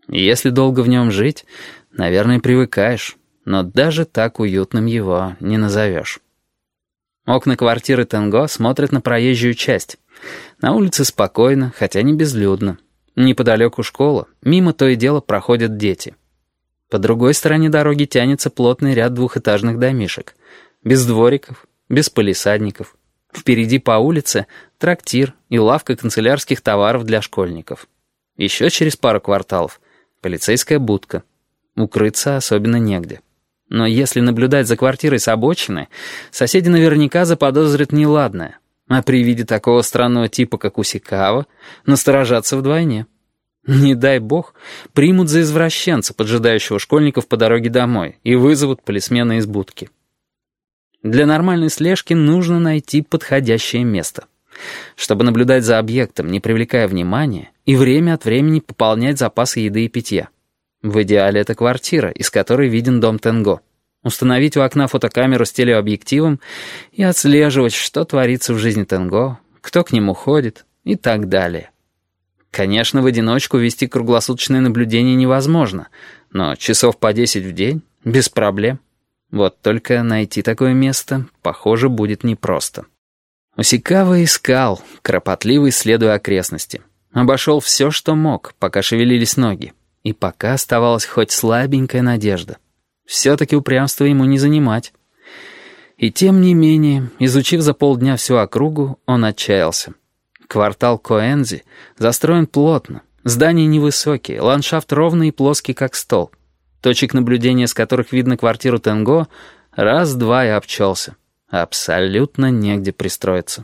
И если долго в нем жить, наверное, привыкаешь, но даже так уютным его не назовешь. Окна квартиры Тенго смотрят на проезжую часть. На улице спокойно, хотя не безлюдно. Неподалеку школа, мимо то и дело проходят дети. По другой стороне дороги тянется плотный ряд двухэтажных домишек. Без двориков, без палисадников. Впереди по улице трактир и лавка канцелярских товаров для школьников. Еще через пару кварталов полицейская будка. Укрыться особенно негде. Но если наблюдать за квартирой с обочины, соседи наверняка заподозрят неладное, а при виде такого странного типа, как Усикава, насторожатся вдвойне. Не дай бог, примут за извращенца, поджидающего школьников по дороге домой, и вызовут полисмена из будки. Для нормальной слежки нужно найти подходящее место. Чтобы наблюдать за объектом, не привлекая внимания, и время от времени пополнять запасы еды и питья. В идеале это квартира, из которой виден дом Тенго. Установить у окна фотокамеру с телеобъективом и отслеживать, что творится в жизни Тенго, кто к нему ходит и так далее. Конечно, в одиночку вести круглосуточное наблюдение невозможно, но часов по 10 в день без проблем. Вот только найти такое место, похоже, будет непросто. Усикава искал, кропотливо исследуя окрестности. Обошел все, что мог, пока шевелились ноги. И пока оставалась хоть слабенькая надежда. Все-таки упрямство ему не занимать. И тем не менее, изучив за полдня всю округу, он отчаялся. Квартал Коэнзи застроен плотно, здания невысокие, ландшафт ровный и плоский, как стол. Точек наблюдения, с которых видно квартиру Тенго, раз-два и обчелся. Абсолютно негде пристроиться.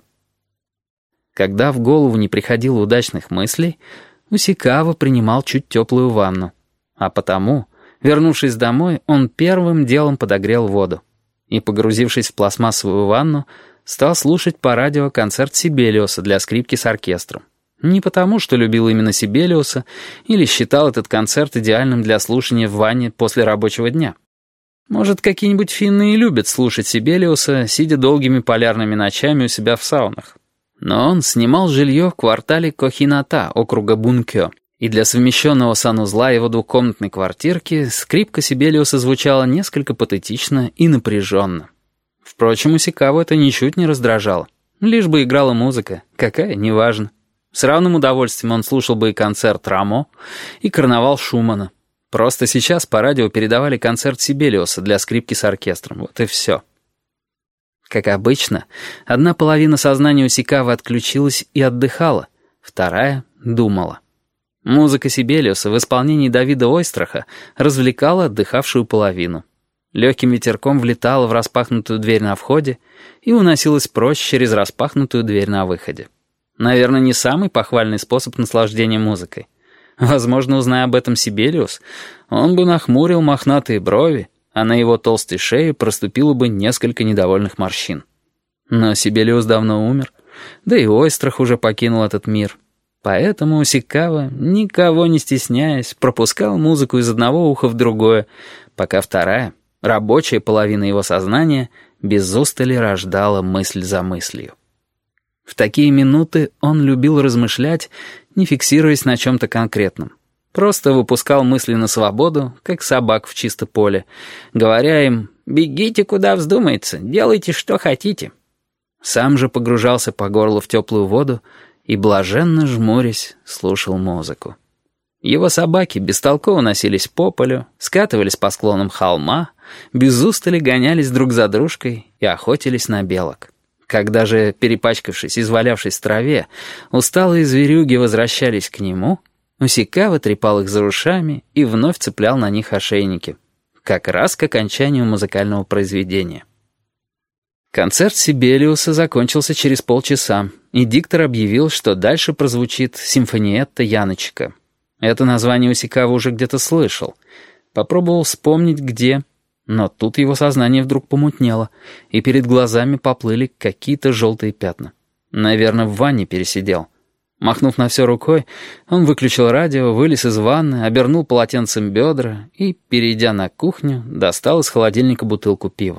Когда в голову не приходило удачных мыслей, Усикава принимал чуть теплую ванну. А потому, вернувшись домой, он первым делом подогрел воду. И, погрузившись в пластмассовую ванну, стал слушать по радио концерт Сибелиуса для скрипки с оркестром. Не потому, что любил именно Сибелиуса или считал этот концерт идеальным для слушания в ванне после рабочего дня. Может, какие-нибудь финны и любят слушать Сибелиуса, сидя долгими полярными ночами у себя в саунах. Но он снимал жилье в квартале Кохината, округа Бункё, и для совмещенного санузла его двухкомнатной квартирки скрипка Сибелиуса звучала несколько патетично и напряженно. Впрочем, Усикаву это ничуть не раздражало. Лишь бы играла музыка, какая, неважно. С равным удовольствием он слушал бы и концерт Рамо, и карнавал Шумана. Просто сейчас по радио передавали концерт Сибелиуса для скрипки с оркестром. Вот и все. Как обычно, одна половина сознания Усикавы отключилась и отдыхала, вторая думала. Музыка Сибелиуса в исполнении Давида Ойстраха развлекала отдыхавшую половину. Легким ветерком влетала в распахнутую дверь на входе и уносилась прочь через распахнутую дверь на выходе. Наверное, не самый похвальный способ наслаждения музыкой. Возможно, узная об этом Сибелиус, он бы нахмурил мохнатые брови, а на его толстой шее проступило бы несколько недовольных морщин. Но Сибелиус давно умер, да и Ойстрах уже покинул этот мир. Поэтому Усикава, никого не стесняясь, пропускал музыку из одного уха в другое, пока вторая, рабочая половина его сознания, без устали рождала мысль за мыслью. В такие минуты он любил размышлять, не фиксируясь на чем-то конкретном. Просто выпускал мысли на свободу, как собак в чисто поле, говоря им «бегите, куда вздумается, делайте, что хотите». Сам же погружался по горло в теплую воду и, блаженно жмурясь, слушал музыку. Его собаки бестолково носились по полю, скатывались по склонам холма, без устали гонялись друг за дружкой и охотились на белок. Когда же, перепачкавшись и извалявшись в траве, усталые зверюги возвращались к нему, Усикава трепал их за ушами и вновь цеплял на них ошейники. Как раз к окончанию музыкального произведения. Концерт Сибелиуса закончился через полчаса, и диктор объявил, что дальше прозвучит «Симфониетта Яночка». Это название Усикава уже где-то слышал. Попробовал вспомнить, где... Но тут его сознание вдруг помутнело, и перед глазами поплыли какие-то желтые пятна. Наверное, в ванне пересидел. Махнув на все рукой, он выключил радио, вылез из ванны, обернул полотенцем бедра и, перейдя на кухню, достал из холодильника бутылку пива.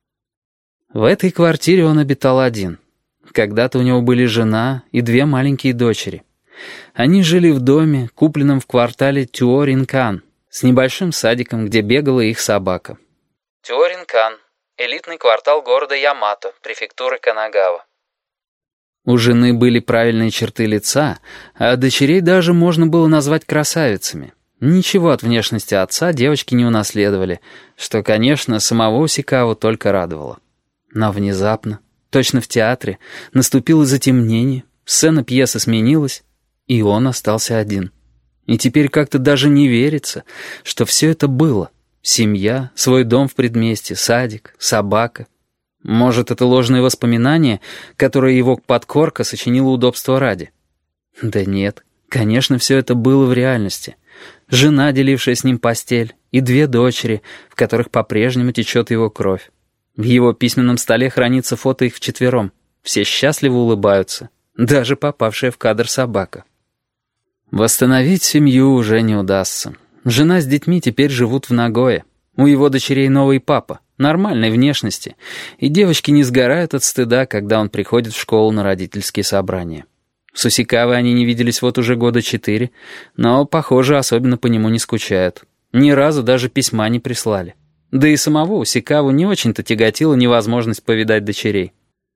В этой квартире он обитал один. Когда-то у него были жена и две маленькие дочери. Они жили в доме, купленном в квартале Тюоринкан, с небольшим садиком, где бегала их собака. Тюоринкан — элитный квартал города Ямато, префектуры Канагава. У жены были правильные черты лица, а дочерей даже можно было назвать красавицами. Ничего от внешности отца девочки не унаследовали, что, конечно, самого Усикаву только радовало. Но внезапно, точно в театре, наступило затемнение, сцена пьесы сменилась, и он остался один. И теперь как-то даже не верится, что все это было. Семья, свой дом в предместье, садик, собака. Может, это ложные воспоминания, которые его подкорка сочинила удобства ради? Да нет, конечно, все это было в реальности. Жена, делившая с ним постель, и 2 дочери, в которых по-прежнему течет его кровь. В его письменном столе хранится фото их вчетвером. Все счастливо улыбаются, даже попавшая в кадр собака. Восстановить семью уже не удастся. Жена с детьми теперь живут в Нагое. У его дочерей новый папа, нормальной внешности, и девочки не сгорают от стыда, когда он приходит в школу на родительские собрания. С Усикавой они не виделись вот уже года 4, но, похоже, особенно по нему не скучают. Ни разу даже письма не прислали. Да и самого Усикаву не очень-то тяготила невозможность повидать дочерей.